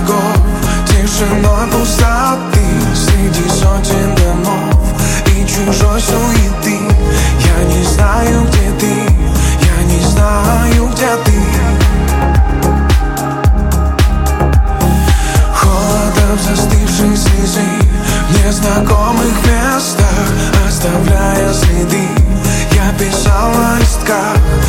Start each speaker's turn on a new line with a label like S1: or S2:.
S1: берегов, тишиной пустоты, среди сотен домов и чужой суеты. Я не знаю, где ты, я не знаю, где ты. Холодом застывшей слезы в незнакомых местах, оставляя следы, я писал на листках